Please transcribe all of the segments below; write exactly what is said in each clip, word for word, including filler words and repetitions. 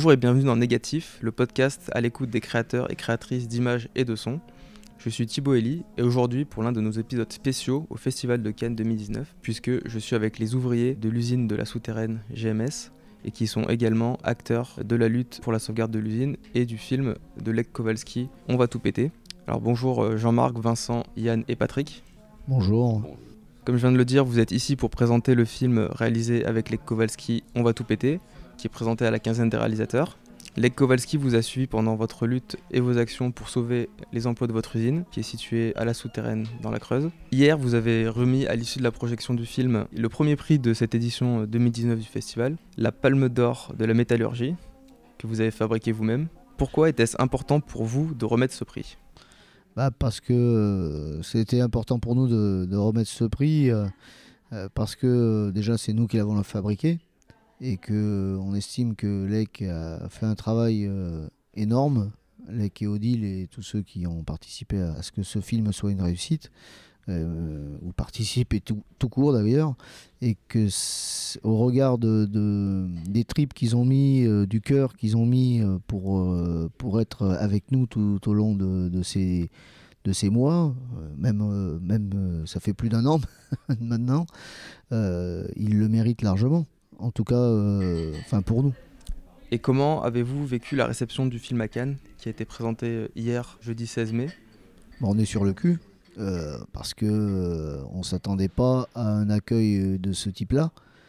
Bonjour et bienvenue dans Négatif, le podcast à l'écoute des créateurs et créatrices d'images et de sons. Je suis Thibaut Elie et aujourd'hui pour l'un de nos épisodes spéciaux au Festival de Cannes deux mille dix-neuf, puisque je suis avec les ouvriers de l'usine de la souterraine G M S et qui sont également acteurs de la lutte pour la sauvegarde de l'usine et du film de Lech Kowalski, On va tout péter. Alors bonjour Jean-Marc, Vincent, Yann et Patrick. Bonjour. Comme je viens de le dire, vous êtes ici pour présenter le film réalisé avec Lech Kowalski, On va tout péter, qui est présenté à la quinzaine des réalisateurs. Lech Kowalski vous a suivi pendant votre lutte et vos actions pour sauver les emplois de votre usine, qui est située à la souterraine dans la Creuse. Hier, vous avez remis à l'issue de la projection du film le premier prix de cette édition deux mille dix-neuf du festival, la Palme d'Or de la métallurgie, que vous avez fabriquée vous-même. Pourquoi était-ce important pour vous de remettre ce prix ? Bah parce que euh, c'était important pour nous de, de remettre ce prix, euh, euh, parce que euh, déjà c'est nous qui l'avons fabriqué et qu'on estime que Lech a fait un travail euh, énorme, Lech et Odile et tous ceux qui ont participé à, à ce que ce film soit une réussite, euh, ou participent et tout, tout court d'ailleurs, et que au regard de, de, des tripes qu'ils ont mis, euh, du cœur qu'ils ont mis euh, pour, euh, pour être avec nous tout, tout au long de, de, ces, de ces mois, euh, même, euh, même euh, ça fait plus d'un an maintenant, euh, ils le méritent largement. En tout cas, euh, enfin pour nous. Et comment avez-vous vécu la réception du film à Cannes, qui a été présenté hier, jeudi seize mai ? Bon, on est sur le cul, euh, parce qu'on euh, ne s'attendait pas à un accueil de ce type-là.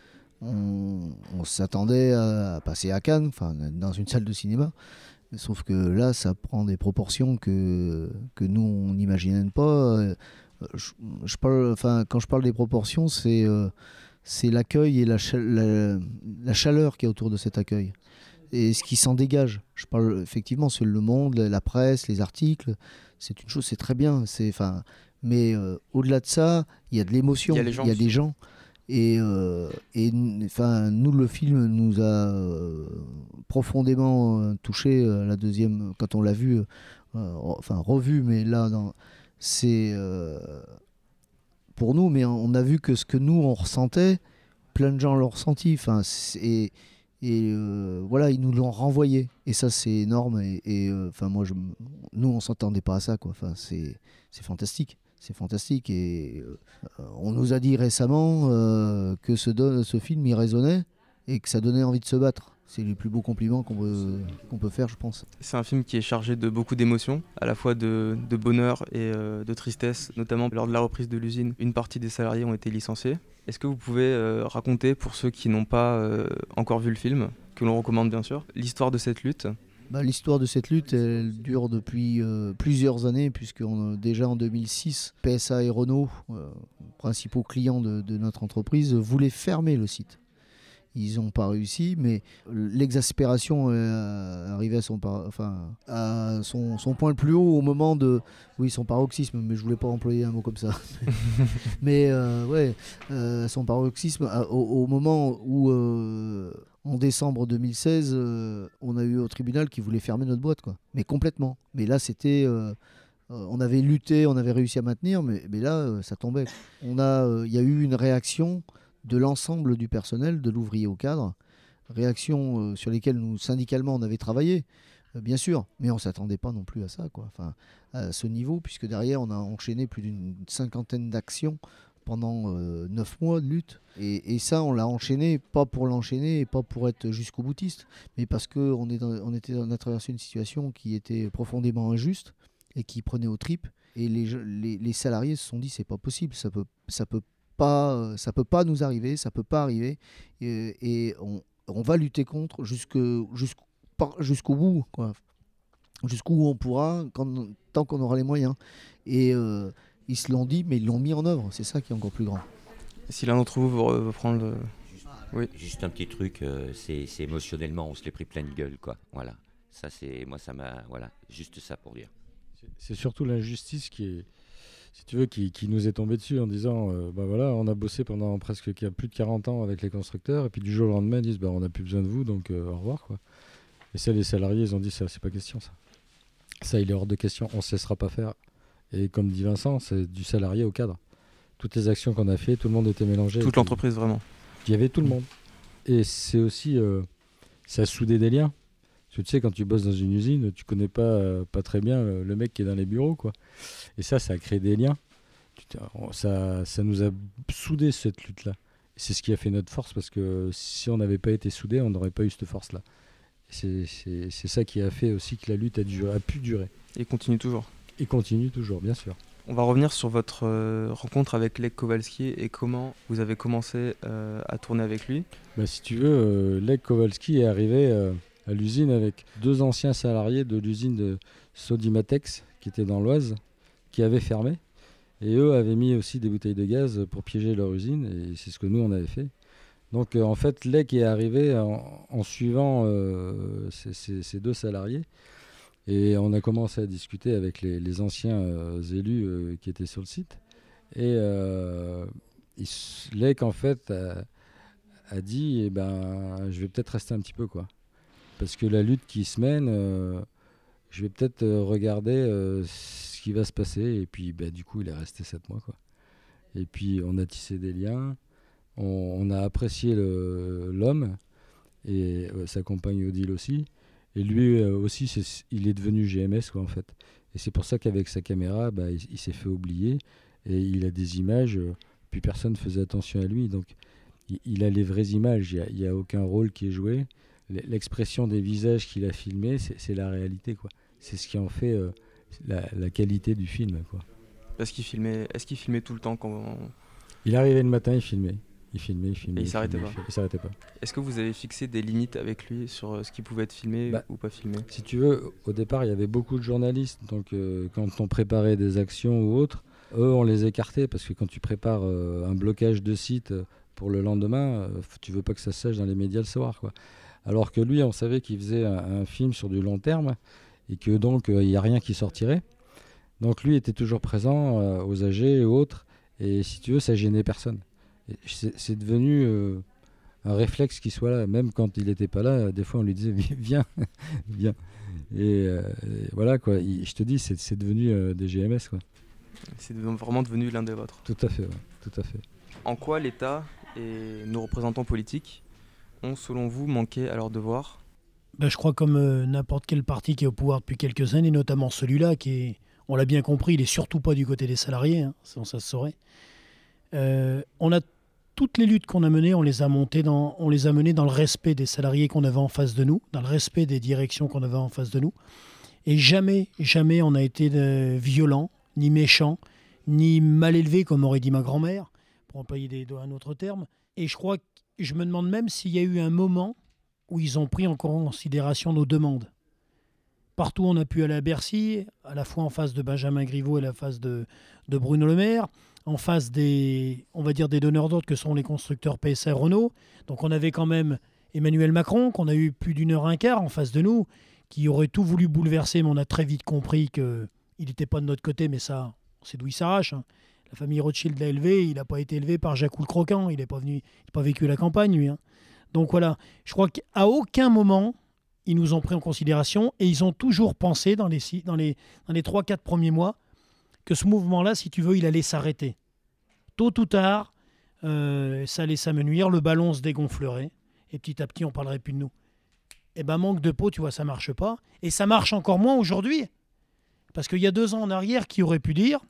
On, on s'attendait à, à passer à Cannes, enfin dans une salle de cinéma. Sauf que là, ça prend des proportions que, que nous, on n'imaginait pas. Je, je parle, enfin, quand je parle des proportions, c'est... Euh, c'est l'accueil et la, chale- la, la chaleur qui est autour de cet accueil. Et ce qui s'en dégage. Je parle effectivement sur le monde, la presse, les articles. C'est une chose, c'est très bien. C'est, enfin, mais euh, au-delà de ça, il y a de l'émotion, il y a, il y a des gens. Et, euh, et enfin, nous, le film nous a euh, profondément euh, touchés euh, la deuxième, quand on l'a vu, euh, enfin revu, mais là, dans, c'est... Euh, pour nous, mais on a vu que ce que nous on ressentait, plein de gens l'ont ressenti, enfin, et, et euh, voilà, ils nous l'ont renvoyé, et ça c'est énorme, et, et euh, enfin moi, je, nous on s'entendait pas à ça, quoi. Enfin, c'est, c'est fantastique, c'est fantastique, et euh, on nous a dit récemment euh, que ce, don, ce film il résonnait et que ça donnait envie de se battre. C'est les plus beaux compliments qu'on peut, qu'on peut faire, je pense. C'est un film qui est chargé de beaucoup d'émotions, à la fois de, de bonheur et euh, de tristesse, notamment lors de la reprise de l'usine. Une partie des salariés ont été licenciés. Est-ce que vous pouvez euh, raconter, pour ceux qui n'ont pas euh, encore vu le film, que l'on recommande bien sûr, l'histoire de cette lutte ? Bah, l'histoire de cette lutte, elle dure depuis euh, plusieurs années, puisque on, déjà en deux mille six, P S A et Renault, euh, principaux clients de, de notre entreprise, voulaient fermer le site. Ils n'ont pas réussi, mais l'exaspération euh, arrivait à, son, par... enfin, à son, son point le plus haut au moment de... Oui, son paroxysme, mais je ne voulais pas employer un mot comme ça. mais euh, ouais, euh, son paroxysme, à, au, au moment où, euh, en décembre deux mille seize, euh, on a eu au tribunal qui voulait fermer notre boîte, quoi. Mais complètement. Mais là, c'était... Euh, on avait lutté, on avait réussi à maintenir, mais, mais là, euh, ça tombait. Il euh, y a eu une réaction de l'ensemble du personnel, de l'ouvrier au cadre, réactions euh, sur lesquelles nous, syndicalement, on avait travaillé, euh, bien sûr, mais on ne s'attendait pas non plus à ça, quoi. Enfin, à ce niveau, puisque derrière, on a enchaîné plus d'une cinquantaine d'actions pendant euh, neuf mois de lutte, et, et ça, on l'a enchaîné, pas pour l'enchaîner, et pas pour être jusqu'au boutiste, mais parce qu'on est dans, on était, on a traversé une situation qui était profondément injuste, et qui prenait aux tripes, et les, les, les salariés se sont dit, c'est pas possible, ça peut, ça peut Pas, ça peut pas nous arriver, ça peut pas arriver, et, et on, on va lutter contre jusque, jusqu'au, jusqu'au bout, quoi. Jusqu'où on pourra, quand, tant qu'on aura les moyens. Et euh, ils se l'ont dit, mais ils l'ont mis en œuvre, c'est ça qui est encore plus grand. Si l'un d'entre vous veut, veut prendre le... Juste, oui. juste un petit truc, euh, c'est, c'est émotionnellement, on se l'est pris pleine gueule, quoi. Voilà, ça c'est, moi ça m'a, voilà, juste ça pour dire. C'est, c'est surtout l'injustice qui est... si tu veux, qui, qui nous est tombé dessus en disant, euh, bah voilà, on a bossé pendant presque plus de quarante ans avec les constructeurs, et puis du jour au lendemain, ils disent, bah on n'a plus besoin de vous, donc euh, au revoir, quoi. Et ça, les salariés, ils ont dit, ça, c'est pas question, ça. Ça, il est hors de question, on ne cessera pas faire. Et comme dit Vincent, c'est du salarié au cadre. Toutes les actions qu'on a fait, tout le monde était mélangé. Toute l'entreprise, vraiment. Il y avait tout le monde. Et c'est aussi, euh, ça a soudé des liens. Parce que tu sais, quand tu bosses dans une usine, tu connais pas, euh, pas très bien le, le mec qui est dans les bureaux, quoi. Et ça, ça a créé des liens. Tu t'es- on- Ça, ça nous a soudés, cette lutte-là. Et c'est ce qui a fait notre force, parce que si on n'avait pas été soudés, on n'aurait pas eu cette force-là. C'est, c'est, c'est ça qui a fait aussi que la lutte a, duré, a pu durer. Et continue toujours. Et continue toujours, bien sûr. On va revenir sur votre euh, rencontre avec Lech Kowalski et comment vous avez commencé euh, à tourner avec lui. Bah, si tu veux, euh, Lech Kowalski est arrivé euh, à l'usine avec deux anciens salariés de l'usine de Sodimatex, qui était dans l'Oise, qui avaient fermé. Et eux avaient mis aussi des bouteilles de gaz pour piéger leur usine, et c'est ce que nous, on avait fait. Donc euh, en fait, Lech est arrivé en, en suivant euh, ces, ces- ces deux salariés. Et on a commencé à discuter avec les, les anciens euh, élus euh, qui étaient sur le site. Et euh, il s- Lech, en fait, a, a dit, eh ben, je vais peut-être rester un petit peu, quoi. Parce que la lutte qui se mène, euh, je vais peut-être euh, regarder euh, ce qui va se passer. Et puis, bah, du coup, il est resté sept mois, quoi. Et puis, on a tissé des liens. On, on a apprécié le- l'homme et euh, sa compagne Odile aussi. Et lui euh, aussi, c'est- il est devenu G M S, quoi, en fait. Et c'est pour ça qu'avec sa caméra, bah, il, il s'est fait oublier. Et il a des images, euh, puis personne ne faisait attention à lui. Donc, il, il a les vraies images. Il n'y a, a aucun rôle qui est joué. L- L'expression des visages qu'il a filmés, c'est c'est la réalité, quoi. C'est ce qui en fait euh, la, la qualité du film, quoi. Parce qu'il filmait, est-ce qu'il filmait tout le temps quand... Il arrivait le matin, il filmait. Il filmait, il filmait. Et il s'arrêtait filmait, pas. Il s'arrêtait pas. Est-ce que vous avez fixé des limites avec lui sur euh, ce qui pouvait être filmé Bah, ou pas filmé? Si tu veux, au départ, il y avait beaucoup de journalistes. Donc, euh, quand on préparait des actions ou autres, eux, on les écartait parce que quand tu prépares euh, un blocage de site euh, pour le lendemain, euh, f- tu veux pas que ça se sache dans les médias le soir, quoi. Alors que lui, on savait qu'il faisait un, un film sur du long terme et que donc euh, il n'y a rien qui sortirait. Donc lui était toujours présent euh, aux A G et autres. Et si tu veux, ça gênait personne. Et C'est c'est devenu euh, un réflexe qu'il soit là. Même quand il n'était pas là, des fois on lui disait Vi- viens, viens. Et, euh, et voilà quoi. Il- je te dis, c'est c'est devenu euh, des G M S, quoi. C'est de- vraiment devenu l'un des vôtres. Tout à fait, ouais, tout à fait. En quoi l'État et nos représentants politiques ont, selon vous, manqué à leur devoir? Ben, je crois comme euh, n'importe quel parti qui est au pouvoir depuis quelques années, notamment celui-là, qui est, on l'a bien compris, il n'est surtout pas du côté des salariés, hein, sinon ça se saurait. Euh, on a toutes les luttes qu'on a menées, on les a montées dans, on les a menées dans le respect des salariés qu'on avait en face de nous, dans le respect des directions qu'on avait en face de nous. Et jamais, jamais on a été euh, violent, ni méchant, ni mal élevé, comme aurait dit ma grand-mère, pour employer des, un autre terme. Et je crois que je me demande même s'il y a eu un moment où ils ont pris en considération nos demandes. Partout, on a pu aller à Bercy, à la fois en face de Benjamin Griveaux et à la face de, de Bruno Le Maire, en face des, on va dire, des donneurs d'ordre que sont les constructeurs P S A et Renault. Donc on avait quand même Emmanuel Macron, qu'on a eu plus d'une heure et un quart en face de nous, qui aurait tout voulu bouleverser, mais on a très vite compris qu'il n'était pas de notre côté, mais ça, c'est d'où il s'arrache, hein. La famille Rothschild l'a élevé, il n'a pas été élevé par Jacques le Croquant, il n'a pas, venu, il n'a pas vécu la campagne, lui, hein. Donc voilà, je crois qu'à aucun moment, ils nous ont pris en considération et ils ont toujours pensé dans les, six- dans les, dans les trois quatre premiers mois que ce mouvement-là, si tu veux, il allait s'arrêter. Tôt ou tard, euh, ça allait s'amenuire, le ballon se dégonflerait et petit à petit, on ne parlerait plus de nous. Eh ben, manque de peau, tu vois, ça marche pas. Et ça marche encore moins aujourd'hui. Parce qu'il y a deux ans en arrière, qui aurait pu dire,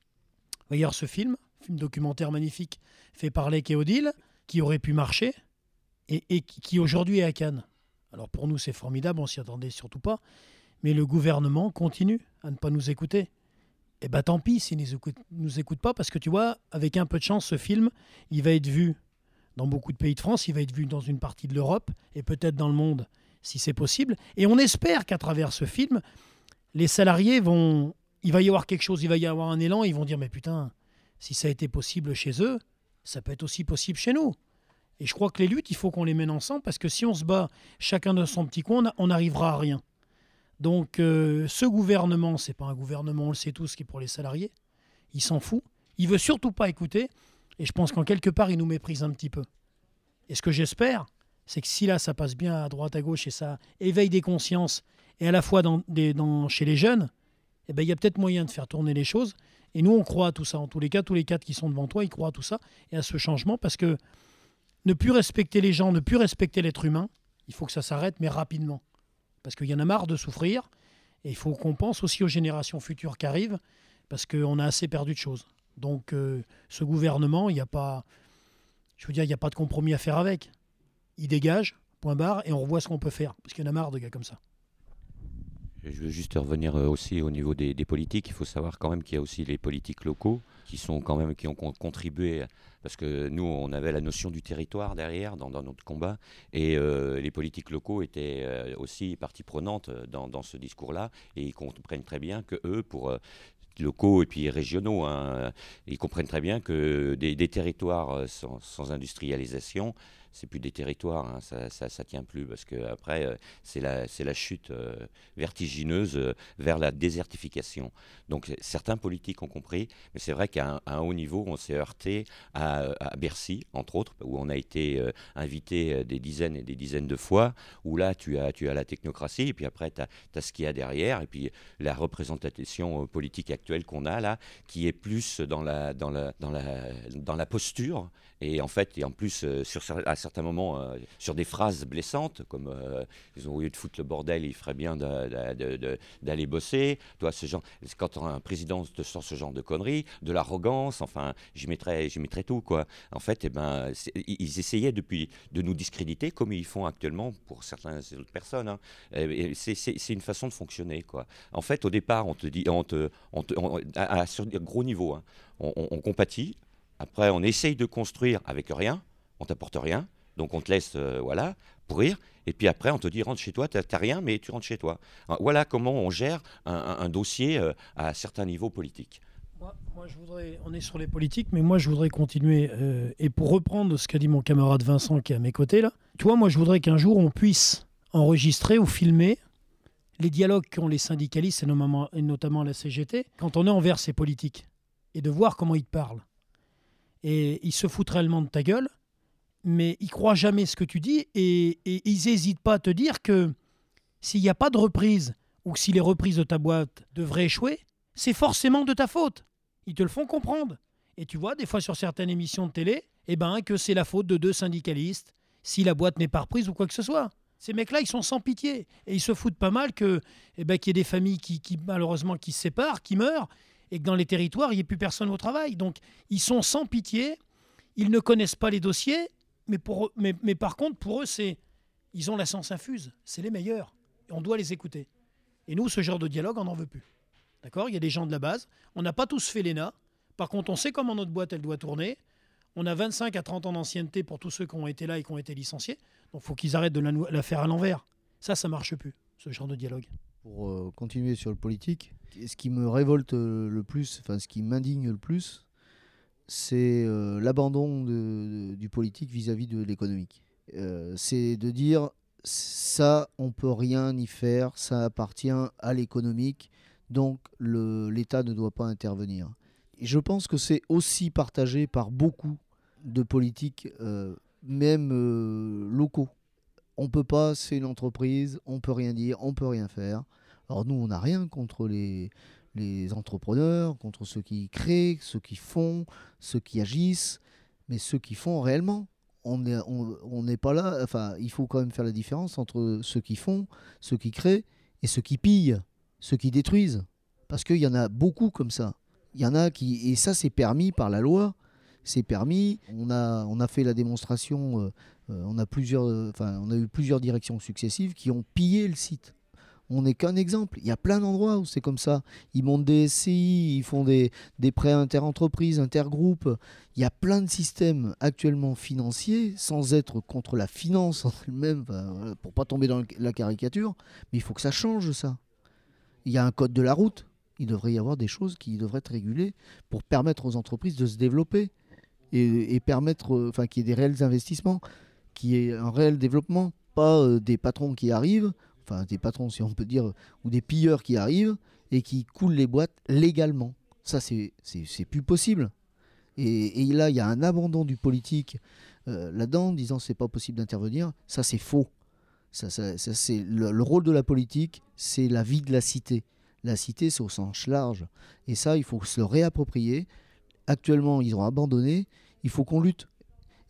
regarde ce film, film documentaire magnifique fait par Lech et Odile, qui aurait pu marcher et, et qui, qui aujourd'hui est à Cannes. Alors pour nous, c'est formidable, on s'y attendait surtout pas. Mais le gouvernement continue à ne pas nous écouter. Eh bien tant pis s'ils ne nous écoutent, nous écoutent pas, parce que tu vois, avec un peu de chance, ce film, il va être vu dans beaucoup de pays de France, il va être vu dans une partie de l'Europe et peut-être dans le monde, si c'est possible. Et on espère qu'à travers ce film, les salariés vont... Il va y avoir quelque chose, il va y avoir un élan, ils vont dire, mais putain, si ça a été possible chez eux, ça peut être aussi possible chez nous. Et je crois que les luttes, il faut qu'on les mène ensemble, parce que si on se bat chacun dans son petit coin, on n'arrivera à rien. Donc euh, ce gouvernement, c'est pas un gouvernement, on le sait tous, qui est pour les salariés. Il s'en fout. Il veut surtout pas écouter. Et je pense qu'en quelque part, il nous méprise un petit peu. Et ce que j'espère, c'est que si là, ça passe bien à droite, à gauche, et ça éveille des consciences, et à la fois dans, des, dans, chez les jeunes, eh ben, il y a peut-être moyen de faire tourner les choses. Et nous, on croit à tout ça. En tous les cas, tous les quatre qui sont devant toi, ils croient à tout ça et à ce changement, parce que ne plus respecter les gens, ne plus respecter l'être humain, il faut que ça s'arrête, mais rapidement. Parce qu'il y en a marre de souffrir. Et il faut qu'on pense aussi aux générations futures qui arrivent, parce qu'on a assez perdu de choses. Donc euh, ce gouvernement, il n'y a pas, je veux dire, il n'y a pas de compromis à faire avec. Il dégage, point barre, et on revoit ce qu'on peut faire. Parce qu'il y en a marre de gars comme ça. Je veux juste revenir aussi au niveau des, des politiques. Il faut savoir quand même qu'il y a aussi les politiques locaux qui sont quand même qui ont contribué, parce que nous on avait la notion du territoire derrière dans, dans notre combat, et euh, les politiques locaux étaient euh, aussi partie prenante dans, dans ce discours-là, et ils comprennent très bien que eux, pour euh, locaux et puis régionaux, hein, ils comprennent très bien que des, des territoires sans, sans industrialisation, c'est plus des territoires, hein, ça, ça, ça tient plus, parce que après euh, c'est la, c'est la chute euh, vertigineuse euh, vers la désertification. Donc certains politiques ont compris, mais c'est vrai qu'à un, à un haut niveau, on s'est heurté à, à Bercy, entre autres, où on a été euh, invité des dizaines et des dizaines de fois, où là tu as, tu as la technocratie, et puis après tu as ce qu'il y a derrière, et puis la représentation politique actuelle qu'on a là, qui est plus dans la, dans la, dans la, dans la posture, et en fait, et en plus, euh, sur, à certains moments, euh, sur des phrases blessantes, comme euh, ils ont, au lieu de foutre le bordel, il ferait bien de, de, de, d'aller bosser. Toi, ce genre, quand un président te sort ce genre de conneries, de l'arrogance, enfin, j'y mettrais, j'y mettrais tout, quoi. En fait, eh ben, ils essayaient depuis de nous discréditer, comme ils font actuellement pour certaines autres personnes. Hein. Et c'est, c'est, c'est une façon de fonctionner, quoi. En fait, au départ, on te dit, on te, on te, on, à, à, sur gros niveau, hein, on, on, on compatit. Après, on essaye de construire avec rien, on t'apporte rien, donc on te laisse euh, voilà, pourrir, et puis après on te dit rentre chez toi, t'as, t'as rien, mais tu rentres chez toi. Alors, voilà comment on gère un, un, un dossier euh, à certains niveaux politiques. Moi, moi, je voudrais, on est sur les politiques, mais moi je voudrais continuer, euh, et pour reprendre ce qu'a dit mon camarade Vincent qui est à mes côtés là, tu vois, moi je voudrais qu'un jour on puisse enregistrer ou filmer les dialogues qu'ont les syndicalistes, et notamment, et notamment la C G T, quand on est envers ces politiques, et de voir comment ils te parlent. Et ils se foutent réellement de ta gueule, mais ils croient jamais ce que tu dis, et, et ils n'hésitent pas à te dire que s'il n'y a pas de reprise, ou que si les reprises de ta boîte devraient échouer, c'est forcément de ta faute. Ils te le font comprendre. Et tu vois, des fois sur certaines émissions de télé, eh ben, que c'est la faute de deux syndicalistes, si la boîte n'est pas reprise ou quoi que ce soit. Ces mecs-là, ils sont sans pitié. Et ils se foutent pas mal que, eh ben, qu'il y ait des familles qui, qui, malheureusement, qui se séparent, qui meurent, et que dans les territoires, il n'y ait plus personne au travail. Donc, ils sont sans pitié, ils ne connaissent pas les dossiers, mais, pour, mais, mais par contre, pour eux, c'est, ils ont la science infuse. C'est les meilleurs. Et on doit les écouter. Et nous, ce genre de dialogue, on n'en veut plus. D'accord ? Il y a des gens de la base. On n'a pas tous fait l'E N A. Par contre, on sait comment notre boîte, elle doit tourner. On a vingt-cinq à trente ans d'ancienneté pour tous ceux qui ont été là et qui ont été licenciés. Donc, il faut qu'ils arrêtent de la, la faire à l'envers. Ça, ça ne marche plus, ce genre de dialogue. Pour euh, continuer sur le politique, ce qui me révolte le plus, enfin ce qui m'indigne le plus, c'est euh, l'abandon de, de, du politique vis-à-vis de l'économique. Euh, c'est de dire, ça, on ne peut rien y faire, ça appartient à l'économique, donc le, l'État ne doit pas intervenir. Et je pense que c'est aussi partagé par beaucoup de politiques, euh, même euh, locaux. On ne peut pas, c'est une entreprise, on ne peut rien dire, on ne peut rien faire. Alors nous, on n'a rien contre les, les entrepreneurs, contre ceux qui créent, ceux qui font, ceux qui agissent, mais ceux qui font réellement. On n'est on, on n'est pas là, enfin, il faut quand même faire la différence entre ceux qui font, ceux qui créent, et ceux qui pillent, ceux qui détruisent. Parce qu'il y en a beaucoup comme ça. Il y en a qui, et ça c'est permis par la loi, c'est permis. On a, on a fait la démonstration, euh, euh, on, a plusieurs, euh, enfin, on a eu plusieurs directions successives qui ont pillé le site. On n'est qu'un exemple. Il y a plein d'endroits où c'est comme ça. Ils montent des S C I, ils font des, des prêts inter-entreprises, intergroupes. Il y a plein de systèmes actuellement financiers, sans être contre la finance en elle-même, enfin, pour ne pas tomber dans la caricature. Mais il faut que ça change, ça. Il y a un code de la route. Il devrait y avoir des choses qui devraient être régulées pour permettre aux entreprises de se développer et, et permettre, enfin, qu'il y ait des réels investissements, qu'il y ait un réel développement, pas euh, des patrons qui arrivent, enfin des patrons si on peut dire, ou des pilleurs qui arrivent et qui coulent les boîtes légalement. Ça, c'est, c'est, c'est plus possible. Et, et là, il y a un abandon du politique euh, là-dedans, en disant c'est pas possible d'intervenir. Ça, c'est faux. Ça, ça, ça, c'est le, le rôle de la politique, c'est la vie de la cité. La cité, c'est au sens large. Et ça, il faut se le réapproprier. Actuellement, ils ont abandonné. Il faut qu'on lutte.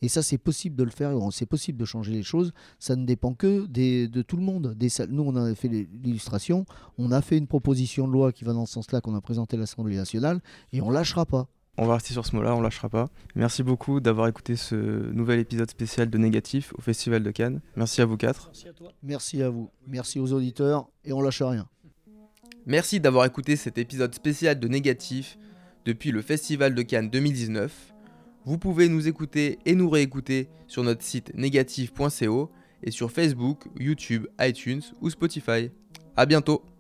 Et ça, c'est possible de le faire, c'est possible de changer les choses. Ça ne dépend que des, de tout le monde. Des, nous, on a fait l'illustration, on a fait une proposition de loi qui va dans ce sens-là, qu'on a présenté à l'Assemblée nationale, et on ne lâchera pas. On va rester sur ce mot-là, on lâchera pas. Merci beaucoup d'avoir écouté ce nouvel épisode spécial de Négatif au Festival de Cannes. Merci à vous quatre. Merci à toi. Merci à vous. Merci aux auditeurs, et on lâche rien. Merci d'avoir écouté cet épisode spécial de Négatif depuis le Festival de Cannes deux mille dix-neuf. Vous pouvez nous écouter et nous réécouter sur notre site négatif point co et sur Facebook, YouTube, iTunes ou Spotify. À bientôt.